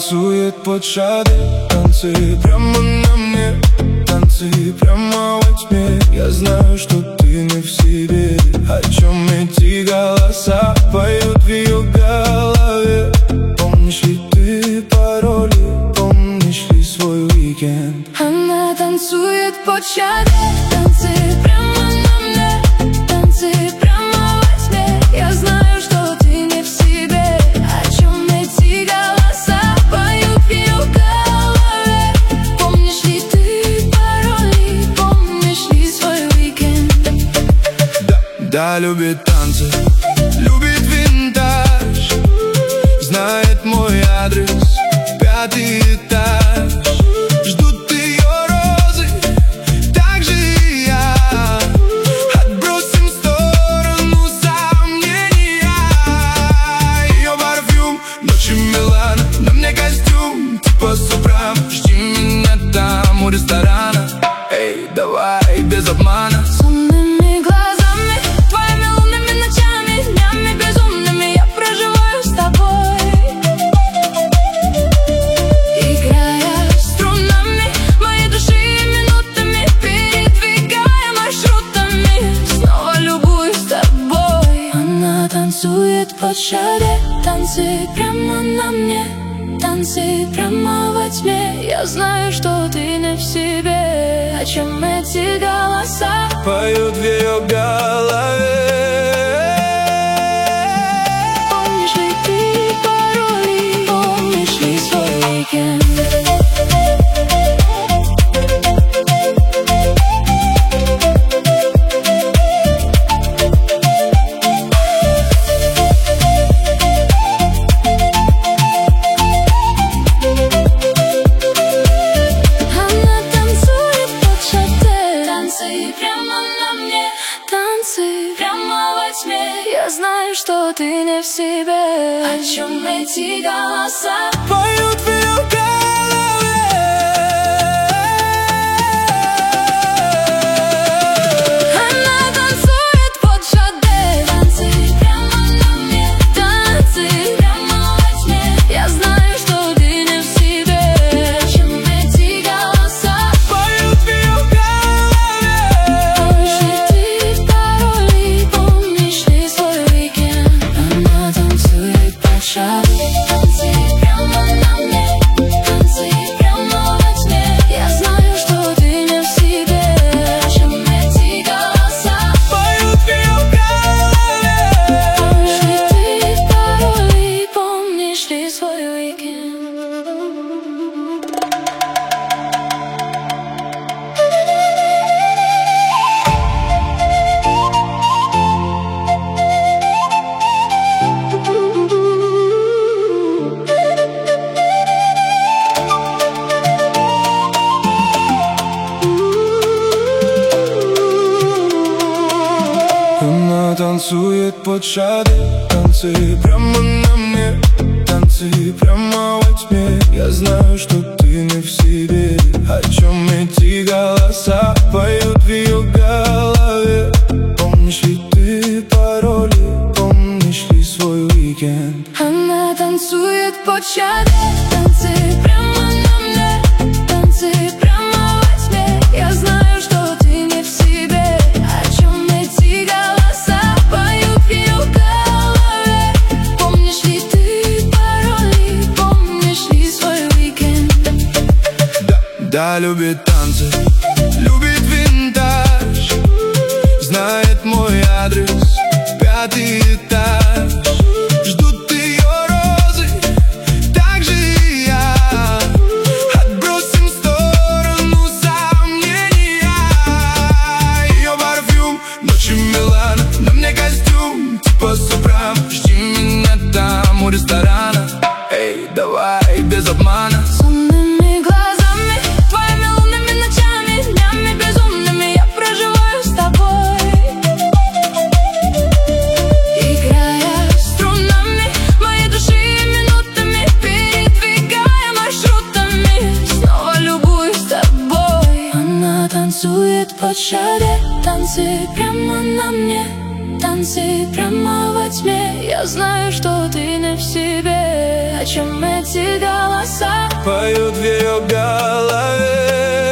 танцует под шаде. Танцы прямо на мне, танцы прямо во тьме. Я знаю, что ты не в себе. О чем эти голоса поют в ее голове? Помнишь ли ты пароли? Помнишь ли свой уикенд? Она танцует под шаде. Танцы прямо на мне, танцы прямо во тьме. Я знаю, что ты не в себе. О чем эти голоса поют в ее голове? Помнишь ли ты пароли? Помнишь ли свой уикенд? Да, любит танцы, любит винтаж, знает мой адрес, 5-й этаж. Ждут ее розы, так же и я. Отбросим в сторону сомнения. Ее парфюм, ночи Милана, на мне костюм типа Супрам. Жди меня там у ресторана. Эй, давай без обмана. Сонными глазами, твоими лунными ночами, днями безумными я проживаю с тобой. Играя струнами моей души минутами, передвигая маршрутами, снова любуюсь тобой. Она танцует под шаде. Танцы прямо на мне, танцы прямо во тьме. Я знаю, что ты не в себе. О чем эти голоса Поют в ее голове? Помнишь ли ты пароли? Помнишь ли свой уикенд? Она танцует под шаде. Танцы прямо на мне, танцы прямо во тьме. Я знаю, что ты не в себе. О чем эти голоса Поют в ее голове? Она танцует под шаде. Танцы прямо на мне, танцы прямо во тьме. Я знаю, что ты не в себе. О чем эти голоса Поют в ее голове? Помнишь ли ты пароли? Помнишь ли свой уикенд? Она танцует под шаде. Танцы прямо на мне, танцы прямо во тьме. Я знаю, что ты не в себе. О чем эти голоса Поют в ее голове? Помнишь ли ты пароли? Помнишь ли свой уикенд? Она танцует под шаде. Танцы прямо на мне, танцы прямо во тьме. Я знаю, что ты не в себе. О чем эти голоса поют в ее голове? Помнишь ли ты пароли? Помнишь ли свой уикенд? Она танцует под шаде. Танцы прямо на мне, танцы прямо во тьме. Я знаю, что ты не в себе. О чем эти голоса поют в ее голове? Помнишь ли ты пароли? Помнишь ли свой уикенд? Да, любит танцы, любит винтаж, знает мой адрес, 5-й этаж. Ждут ее розы, так же и я. Отбросим в сторону сомнения. Ее парфюм, ночи Милана, на мне костюм типа Супрам. Жди меня там у ресторана. Эй, давай без обмана. Сонными глазами, твоими лунными ночами, днями безумными я проживаю с тобой. Играя струнами моей души минутами, передвигая маршрутами, снова любуюсь тобой. Она танцует под шаде. Танцы прямо на мне, танцы прямо во тьме. Я знаю, что ты не в себе. О чем эти голоса поют в ее голове?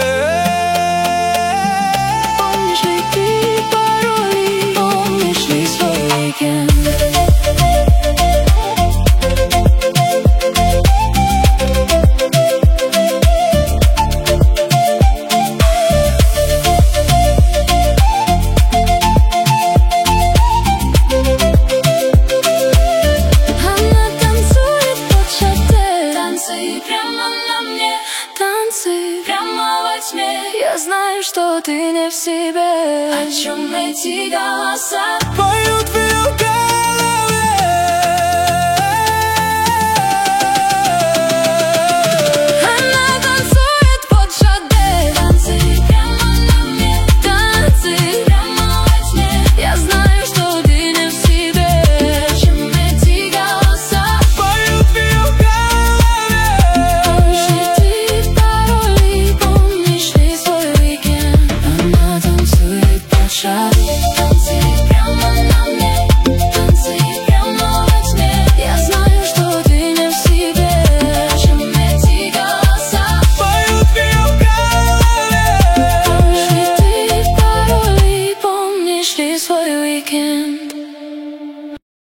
Помнишь ли ты пароли? Помнишь ли свой уикенд? Танцы прямо во тьме. Я знаю, что ты не в себе. О чем эти голоса поют в ее голове?